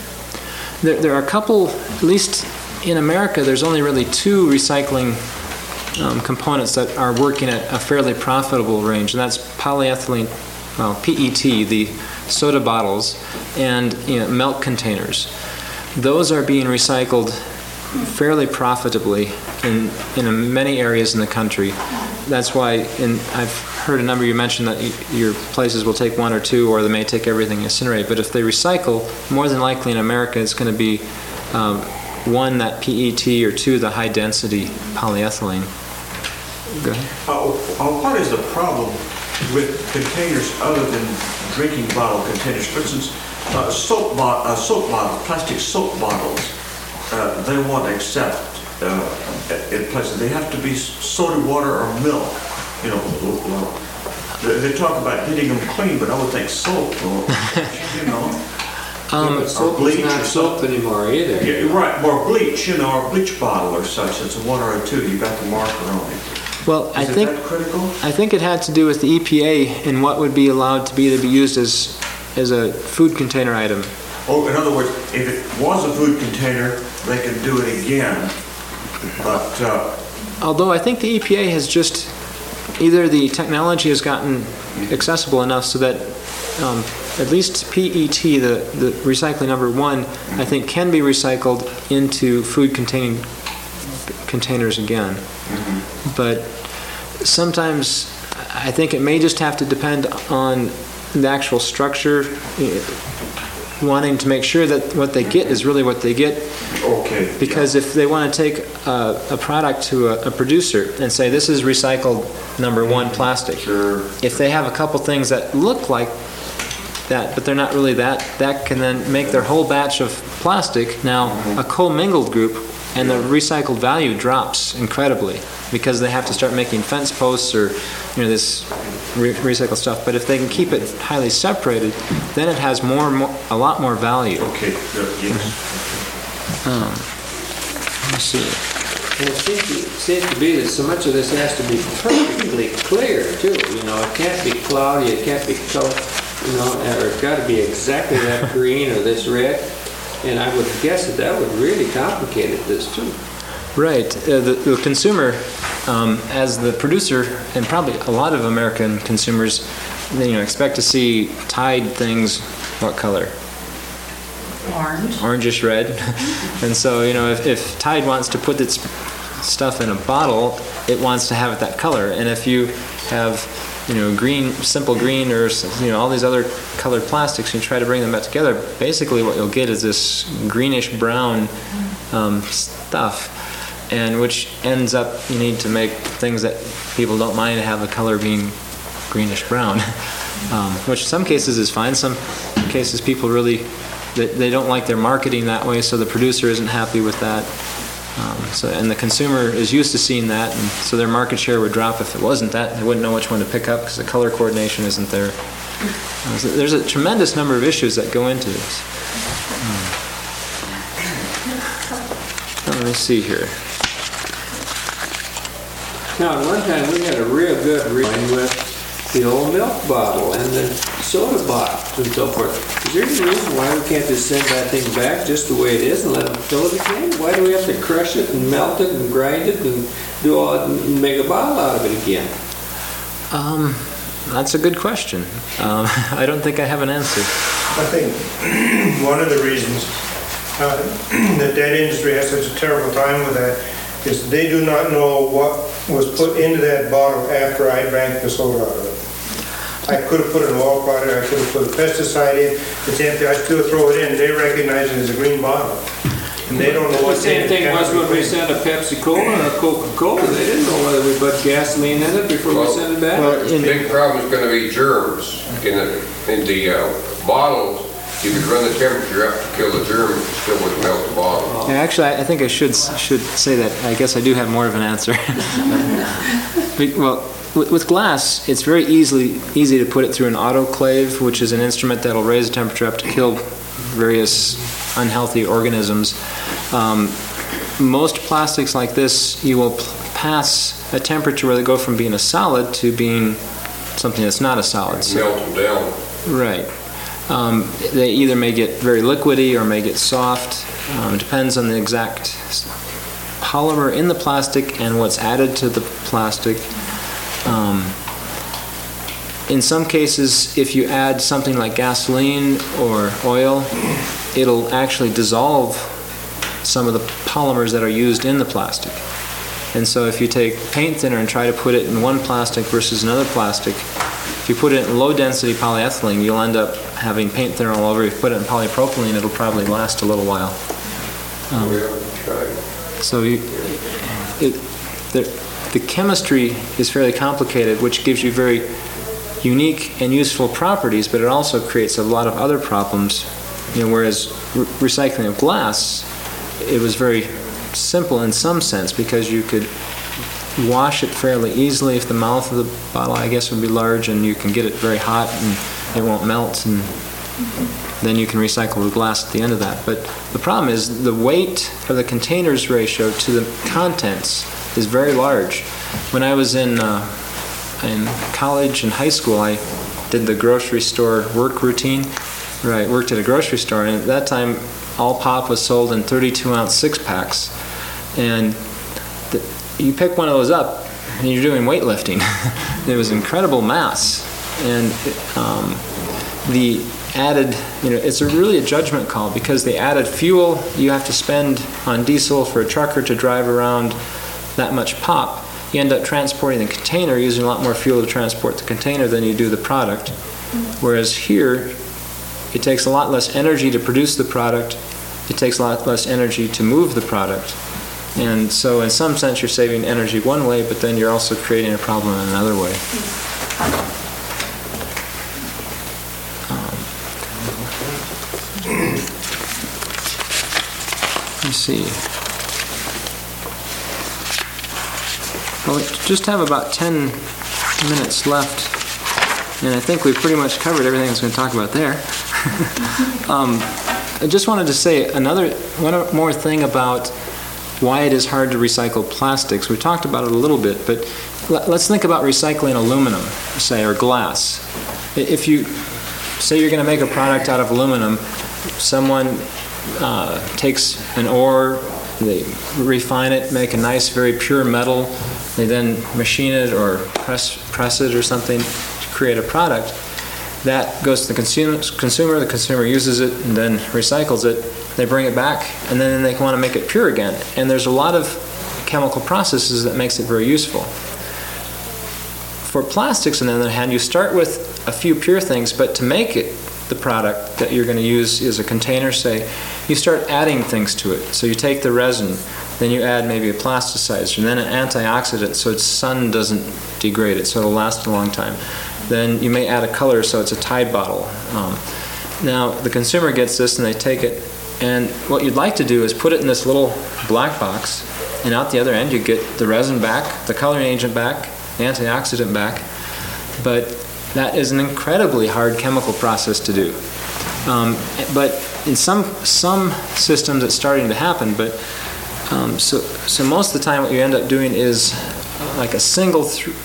B: There, there are a couple, at least in America, there's only really two recycling um, components that are working at a fairly profitable range, and that's polyethylene, well, P E T, the soda bottles, and you know, milk containers. Those are being recycled fairly profitably in, in many areas in the country. That's why in, I've heard a number you mentioned that y- your places will take one or two, or they may take everything incinerated. But if they recycle, more than likely in America it's going to be um, one, that P E T, or two, the high density polyethylene. Go ahead.
E: Uh, uh, What is the problem with containers other than drinking bottle containers? For instance, uh, soap, bo- uh, soap bottle, plastic soap bottles, uh, they won't accept uh, in places. They have to be soda water or milk. You know, uh, they, they talk about getting them clean, but I would think soap or, you know.
B: Um,
E: or
G: Soap
E: bleach
G: is
E: or
G: not soap
E: something.
G: anymore either.
E: Yeah, right, or bleach, you know, or bleach bottle or such. It's a one or a two. You got the marker on it.
B: Well, I
E: Is it
B: think
E: that critical?
B: I think it had to do with the E P A and what would be allowed to be to be used as as a food container item.
E: Oh, in other words, if it was a food container, they could do it again. But, uh,
B: Although I think the E P A has just, either the technology has gotten accessible enough so that um, at least P E T, the, the recycling number one, I think can be recycled into food containing containers again. But sometimes I think it may just have to depend on the actual structure, eh, wanting to make sure that what they get is really what they get.
E: okay.
B: Because if they want to take a, a product to a, a producer and say, this is recycled number one plastic,
E: Sure.
B: if they have a couple things that look like that, but they're not really that, that can then make their whole batch of plastic now a commingled group, and the recycled value drops incredibly because they have to start making fence posts or, you know, this re- recycled stuff. But if they can keep it highly separated, then it has more, more a lot more value.
E: Okay, good, yes.
B: Um, let me see.
G: And it seems to, seems to be that so much of this has to be perfectly clear too. You know, it can't be cloudy, it can't be color, you know, or it's got to be exactly that green or this red. And I would guess that that would really complicate this too.
B: Right. Uh, the, the consumer, um, as the producer, and probably a lot of American consumers, you know, expect to see Tide things. What color?
H: Orange.
B: Orangish red. And so, you know, if, if Tide wants to put its stuff in a bottle, it wants to have it that color. And if you have, you know, green, simple green, or, you know, all these other colored plastics, and you try to bring them back together, basically what you'll get is this greenish brown um, stuff, and which ends up, you need to make things that people don't mind to have the color being greenish brown, um, which some cases is fine. Some cases people really, they, they don't like their marketing that way, so the producer isn't happy with that. Um, so, and the consumer is used to seeing that, and so their market share would drop if it wasn't that. They wouldn't know which one to pick up because the color coordination isn't there. Uh, so there's a tremendous number of issues that go into this. Um, let me see here.
G: Now, at one time, we had a real good reading with the old milk bottle and the soda box and so forth. Is there any reason why we can't just send that thing back just the way it is and let them fill it again? Why do we have to crush it and melt it and grind it and do all and make a bottle out of it again?
B: Um, that's a good question. Um, I don't think I have an answer.
I: I think one of the reasons uh, that that industry has such a terrible time with that is they do not know what was put into that bottle after I drank the soda out of it. I could have put an oil product, I could have put a pesticide in, it's empty, I still throw it in, they recognize it as a green bottle. And they don't know
G: The
I: what's in
G: same
I: it.
G: thing was when we sent a Pepsi Cola or a Coca Cola. They didn't know whether we put gasoline in it before we
C: Well,
G: sent it back.
C: The big problem is going to be germs in the, in the uh, bottles. You could run the temperature up to kill the germs, still wouldn't melt the bottle.
B: Yeah, actually, I I think I should should say that. I guess I do have more of an answer. Be- well, with, with glass, it's very easily easy to put it through an autoclave, which is an instrument that'll raise the temperature up to kill various unhealthy organisms. Um, most plastics like this, you will p- pass a temperature where they go from being a solid to being something that's not a solid. So,
C: Melt them down.
B: right. Um, they either may get very liquidy or may get soft. Um, it depends on the exact polymer in the plastic and what's added to the plastic. Um, in some cases, if you add something like gasoline or oil, it'll actually dissolve some of the polymers that are used in the plastic. And so if you take paint thinner and try to put it in one plastic versus another plastic, if you put it in low-density polyethylene, you'll end up having paint thinner all over. If you put it in polypropylene, it'll probably last a little while. Um,
C: We haven't tried.
B: so you, it, the, the chemistry is fairly complicated, which gives you very unique and useful properties, but it also creates a lot of other problems. You know, whereas re- recycling of glass, it was very simple in some sense because you could wash it fairly easily if the mouth of the bottle, I guess, would be large, and you can get it very hot and it won't melt, and then you can recycle the glass at the end of that. But the problem is the weight of the containers ratio to the contents is very large. When I was in uh, in college and high school, I did the grocery store work routine. Right, worked at a grocery store, and at that time, all pop was sold in thirty-two ounce six packs, and the, you pick one of those up, and you're doing weightlifting. It was incredible mass, and um, the added, you know, it's a really a judgment call because the added fuel you have to spend on diesel for a trucker to drive around that much pop. You end up transporting the container using a lot more fuel to transport the container than you do the product. Whereas here, it takes a lot less energy to produce the product. It takes a lot less energy to move the product. And so in some sense you're saving energy one way, but then you're also creating a problem in another way. Um, let's see. Well, we just have about ten minutes left, and I think we've pretty much covered everything I was going to talk about there. um, I just wanted to say another one more thing about why it is hard to recycle plastics. We talked about it a little bit, but let's think about recycling aluminum, say, or glass. If you say you're going to make a product out of aluminum, someone uh, takes an ore, they refine it, make a nice, very pure metal, they then machine it or press, press it or something to create a product. That goes to the consumer, consumer, the consumer uses it and then recycles it. They bring it back, and then they want to make it pure again. And there's a lot of chemical processes that makes it very useful. For plastics, on the other hand, you start with a few pure things, but to make it the product that you're going to use as a container, say, you start adding things to it. So you take the resin, then you add maybe a plasticizer, and then an antioxidant so its sun doesn't degrade it, so it'll last a long time. Then you may add a color so it's a Tide bottle. Um, now, the consumer gets this and they take it, and what you'd like to do is put it in this little black box, and out the other end you get the resin back, the coloring agent back, the antioxidant back, but that is an incredibly hard chemical process to do. Um, but in some some systems it's starting to happen, but um, so, so most of the time what you end up doing is like a single th-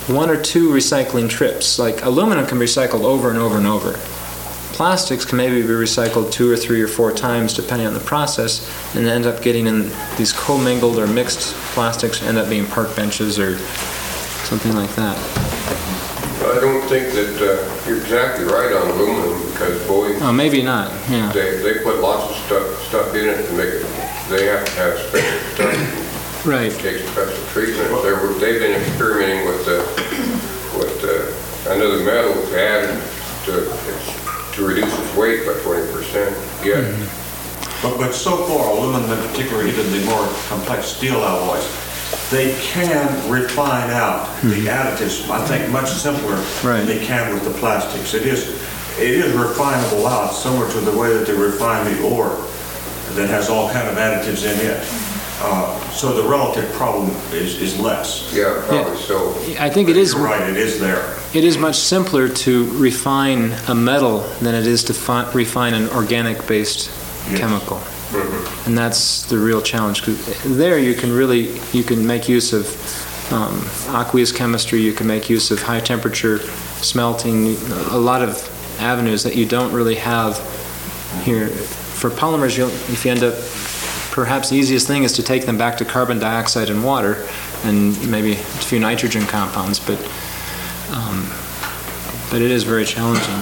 B: one or two recycling trips. Like aluminum can be recycled over and over and over. Plastics can maybe be recycled two or three or four times depending on the process, and end up getting in these commingled or mixed plastics, end up being park benches or something like that.
C: I don't think that uh, you're exactly right on aluminum, because Boeing...
B: Oh, maybe not, yeah.
C: They, they put lots of stuff stuff in it to make it, they have to have special stuff.
B: Right.
C: Take special treatment. They were, they've been experimenting with uh, with uh, another metal added to, to reduce its weight by twenty percent. Yeah.
E: Mm-hmm. But, but so far, aluminum in particular, even the more complex steel alloys, they can refine out the additives, I think, much simpler
B: right.
E: than they can with the plastics. It is, it is refinable out, similar to the way that they refine the ore that has all kind of additives in it. Uh, so the relative problem is, is less.
C: Yeah, probably yeah. so.
B: I think it is
E: You're right. It is there.
B: It is much simpler to refine a metal than it is to fi- refine an organic-based yes. chemical. Mm-hmm. And that's the real challenge. 'Cause there you can really, you can make use of um, aqueous chemistry, you can make use of high temperature smelting, a lot of avenues that you don't really have here. For polymers, you'll, if you end up, perhaps the easiest thing is to take them back to carbon dioxide and water and maybe a few nitrogen compounds, but, um, but it is very challenging.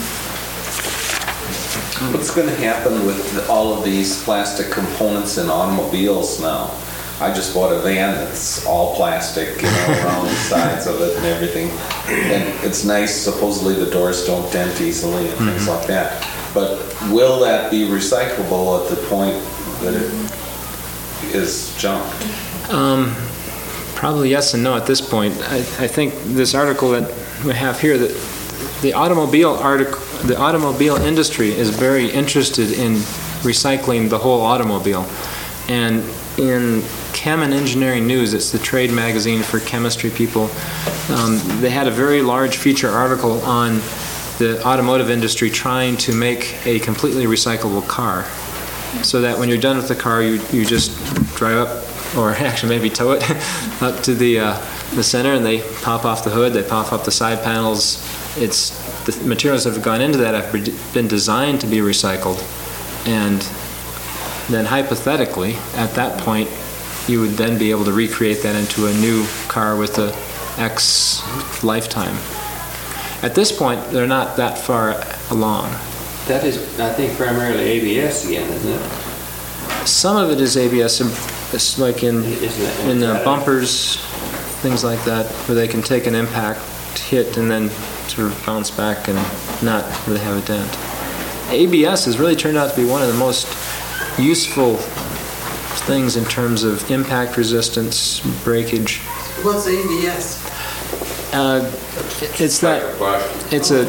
N: What's going to happen with all of these plastic components in automobiles now? I just bought a van that's all plastic, you know, around the sides of it and everything. And it's nice, supposedly the doors don't dent easily and things mm-hmm. like that. But will that be recyclable at the point that it is junked?
B: Um, probably yes and no at this point. I, I think this article that we have here, that the automobile article, the automobile industry is very interested in recycling the whole automobile. And in Chem and Engineering News, it's the trade magazine for chemistry people, um, they had a very large feature article on the automotive industry trying to make a completely recyclable car, so that when you're done with the car, you, you just drive up, or actually maybe tow it up to the, uh, the center, and they pop off the hood, they pop up the side panels. It's, the materials that have gone into that have been designed to be recycled, and then hypothetically, at that point, you would then be able to recreate that into a new car with a X lifetime. At this point, they're not that far along.
G: That is, I think, primarily A B S again, isn't it?
B: Some of it is A B S, it's like in, in the bumpers, things like that, where they can take an impact hit and then sort of bounce back and not really have a dent. A B S has really turned out to be one of the most useful things in terms of impact resistance, breakage.
D: What's A B S?
B: Uh, it's that, it's a,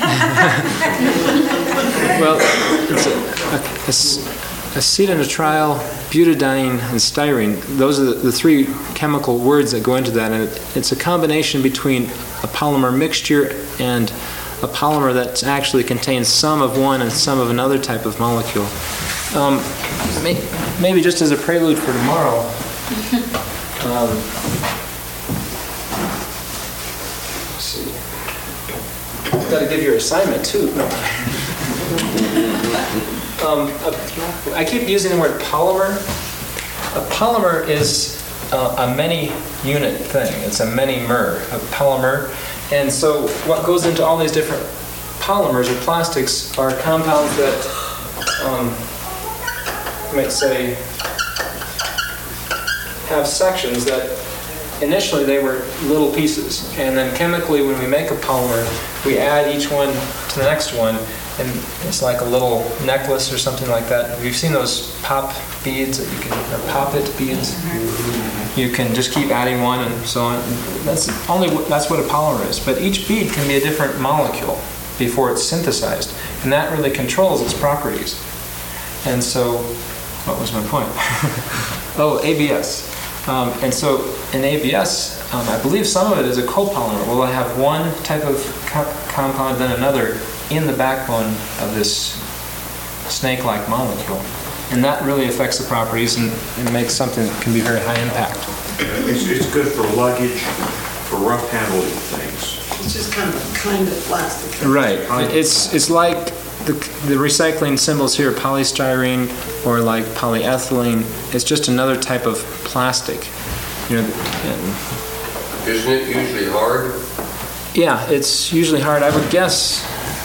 B: well, it's a, a, acetonitrile, butadiene, and styrene. Those are the, the three chemical words that go into that, and it, it's a combination between a polymer mixture and a polymer that actually contains some of one and some of another type of molecule. Um, may, maybe just as a prelude for tomorrow, um, let's see. I've got to give your assignment too. No. um, a, I keep using the word polymer. A polymer is uh, a many-unit thing. It's a many-mer, a polymer. And so what goes into all these different polymers or plastics are compounds that, um, you might say, have sections that initially they were little pieces. And then chemically, when we make a polymer, we add each one to the next one, and it's like a little necklace or something like that. You've seen those pop beads that you can, or pop-it beads? Mm-hmm. You can just keep adding one and so on. That's only that's what a polymer is. But each bead can be a different molecule before it's synthesized, and that really controls its properties. And so, what was my point? oh, A B S. Um, and so in A B S, um, I believe some of it is a copolymer. Well, I have one type of co- compound, then another in the backbone of this snake-like molecule. And that really affects the properties and, and makes something that can be very high impact.
E: It's, it's good for luggage, for rough handling things.
D: It's just kind of, kind of plastic.
B: Right. It's, it's like the, the recycling symbols here, polystyrene or like polyethylene. It's just another type of plastic. You know, and
C: Isn't it usually hard?
B: yeah, it's usually hard. I would guess.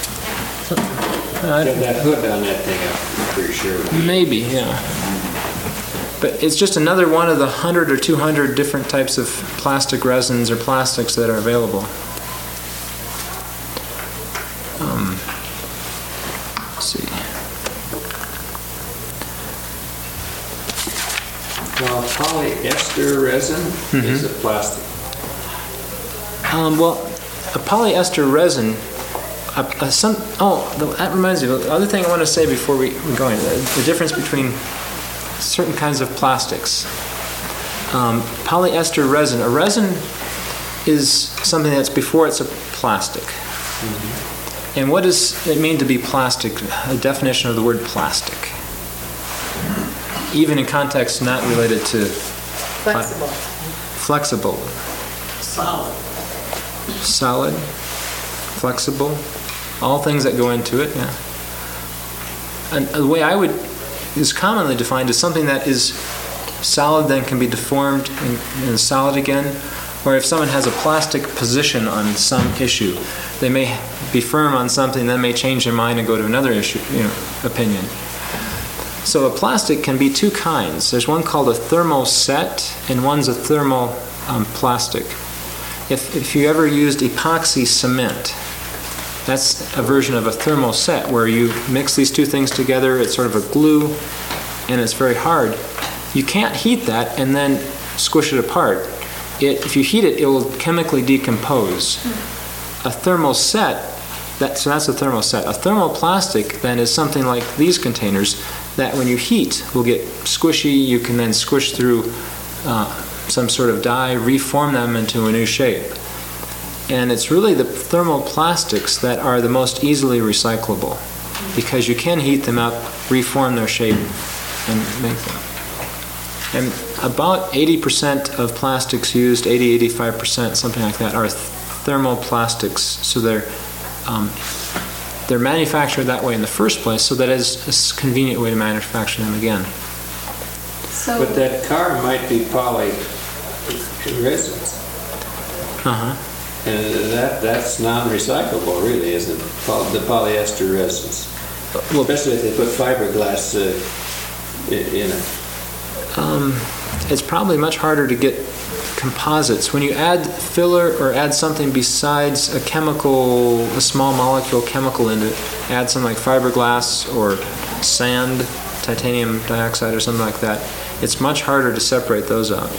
B: Uh,
G: Got that hood on that thing, I'm pretty sure.
B: Maybe, yeah. But it's just another one of the one hundred or two hundred different types of plastic resins or plastics that are available. Um, let's see.
G: Well, polyester resin is a plastic.
B: Um, well, a polyester resin, a, a some, oh, the, that reminds me, the other thing I want to say before we, we go into the, the difference between certain kinds of plastics. Um, polyester resin, a resin is something that's before it's a plastic. Mm-hmm. And what does it mean to be plastic? A definition of the word plastic. Even in context not related to...
H: Flexible.
B: Flexible.
D: Solid.
B: Solid, flexible, all things that go into it, yeah. And the way I would, is commonly defined as something that is solid then can be deformed and, and solid again, or if someone has a plastic position on some issue, they may be firm on something, then may change their mind and go to another issue, you know, opinion. So a plastic can be two kinds. There's one called a thermoset, and one's a thermal um, plastic. If, if you ever used epoxy cement, that's a version of a thermoset where you mix these two things together, it's sort of a glue, and it's very hard. You can't heat that and then squish it apart. It, if you heat it, it will chemically decompose. A thermoset, that, so that's a thermoset. A thermoplastic then is something like these containers that when you heat will get squishy, you can then squish through uh, some sort of dye, reform them into a new shape. And it's really the thermoplastics that are the most easily recyclable because you can heat them up, reform their shape, and make them. And about eighty percent of plastics used, eighty, eighty-five percent, something like that, are thermoplastics. So they're um, they're manufactured that way in the first place, so that is a convenient way to manufacture them again.
F: So,
G: But that car might be poly resins.
B: Uh-huh.
G: And that, that's non-recyclable, really, isn't it? Poly- The polyester resins. Well, especially if they put fiberglass uh, i- in it.
B: Um, it's probably much harder to get composites. When you add filler or add something besides a chemical, a small molecule chemical into it, add something like fiberglass or sand, titanium dioxide or something like that, it's much harder to separate those out.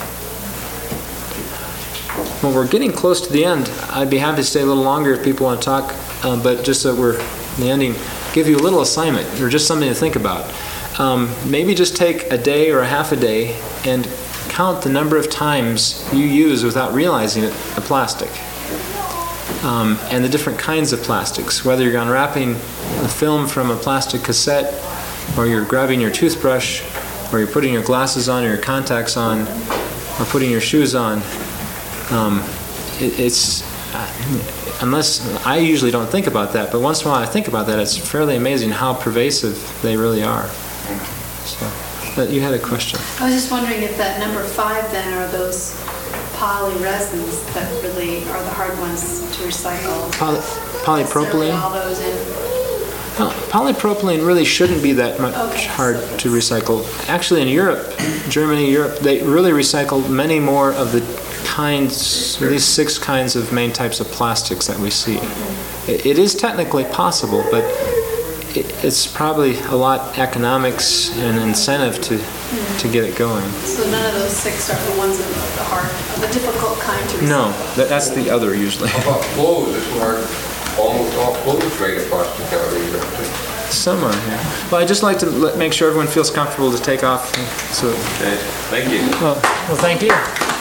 B: Well, we're getting close to the end. I'd be happy to stay a little longer if people want to talk, uh, but just so we're in the ending, give you a little assignment or just something to think about. Um, maybe just take a day or a half a day and count the number of times you use without realizing it a plastic. Um, and the different kinds of plastics, whether you're unwrapping a film from a plastic cassette, or you're grabbing your toothbrush, or you're putting your glasses on or your contacts on, or putting your shoes on. Um, it, it's, uh, unless, I usually don't think about that, but once in a while I think about that, it's fairly amazing how pervasive they really are. So, but you had a question.
K: I was just wondering if that number five then are those poly resins that really are the hard ones to recycle.
B: Poly, polypropylene?
K: All those in.
B: Well, polypropylene really shouldn't be that much
K: Okay,
B: hard
K: so
B: to recycle. Actually, in Europe, Germany, Europe, they really recycle many more of the kinds, at least six kinds of main types of plastics that we see. It, it is technically possible, but it, it's probably a lot economics and incentive to to get it going.
K: So none of those six are the ones of the hard, of the difficult kind to recycle?
B: No, that, that's the other usually.
C: How about clothes? Isn't hard, almost all clothes made of plastic nowadays, don't they?
B: Some are, yeah. Well, I'd just like to let, make sure everyone feels comfortable to take off. So,
N: Okay, thank you.
B: well, well, thank you.